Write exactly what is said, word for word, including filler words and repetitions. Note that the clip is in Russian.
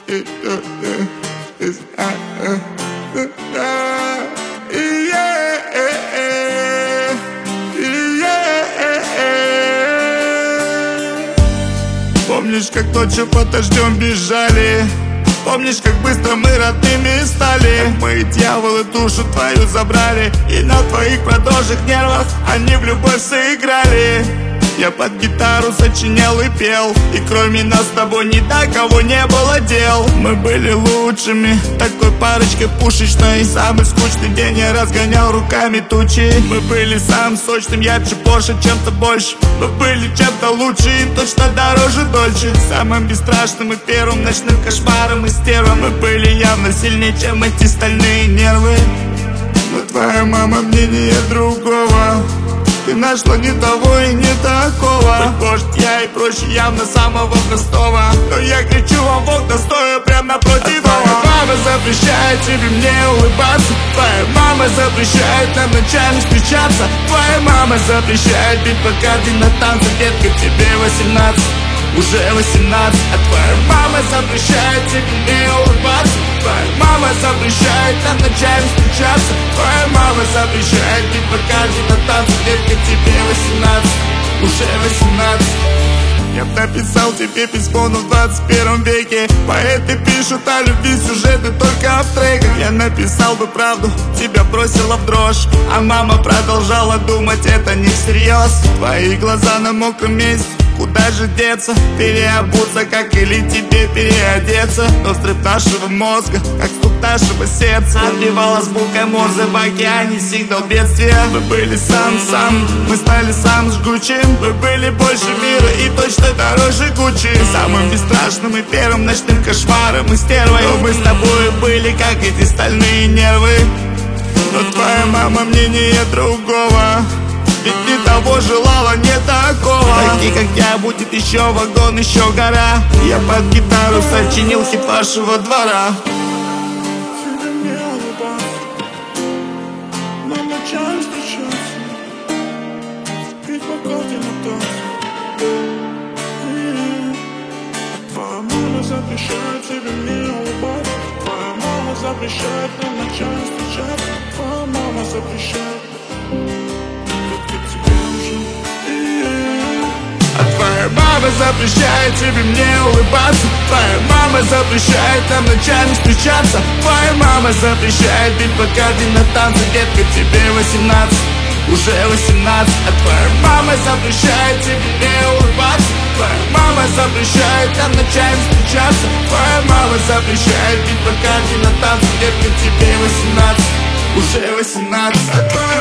Помнишь, как ночью под дождем бежали? Помнишь, как быстро мы родными стали? Как мы, дьяволы, душу твою забрали, и на твоих продолжих нервах они в любовь сыграли. Я под гитару сочинял и пел, и кроме нас с тобой ни до кого не было дел. Мы были лучшими, такой парочкой пушечной. Самый скучный день я разгонял руками тучи. Мы были самым сочным, ярче, больше, чем-то больше. Мы были чем-то лучше и точно дороже, дольше. Самым бесстрашным и первым ночным кошмаром и стервом. Мы были явно сильнее, чем эти стальные нервы. Но твоя мама мнение другого. Ты нашла не того и не такого. Быть может, я и проще явно самого простого, но я кричу вам в окна, стоя прям напротив. А твоя мама запрещает тебе мне улыбаться. Твоя мама запрещает нам ночами встречаться. Твоя мама запрещает бить по карте на танцы. Детка, тебе восемнадцать, уже восемнадцать. А твоя мама запрещает тебе мне улыбаться. Твоя мама запрещает нам ночами встречаться. Твоя мама запрещает бить по карте на танцы. Детка, тебе восемнадцать, уже восемнадцать. Я б написал тебе письмо, но в двадцать первом веке поэты пишут о любви, сюжеты только в треках. Я написал бы правду, тебя бросила в дрожь, а мама продолжала думать, это не всерьез. Твои глаза на мокром месте, куда же деться? Переобуться, как или тебе переодеться? Но взрыв нашего мозга, как стук нашего сердца, отбивала звуком Морзе в океане сигнал бедствия. Мы были сам-сам, мы стали самым жгучим. Мы были больше мира и точно дороже Гуччи. Самым бесстрашным и первым ночным кошмаром и стервой. Но мы с тобой были, как эти стальные нервы. Но твоя мама мнение другого, ведь не того желала, не такого. Таких, как я, будет еще вагон, еще гора. Я под гитару сочинил хит вашего двора. Тебе не улыбаться, нам ночами встречаться, пить по карте на танцы. Твоя мама запрещает тебе не улыбаться. Твоя мама запрещает нам ночами встречаться. Твоя мама запрещает. А твоя мама запрещает тебе мне улыбаться. Твоя мама запрещает нам ночами встречаться. Твоя мама запрещает бить по карте на танцы. Детка, тебе восемнадцать, уже восемнадцать. А твоя мама запрещает тебе мне улыбаться. Твоя мама запрещает нам ночами встречаться. Твоя мама запрещает бить по карте на танцы. Детка, тебе восемнадцать, уже восемнадцать. А твоя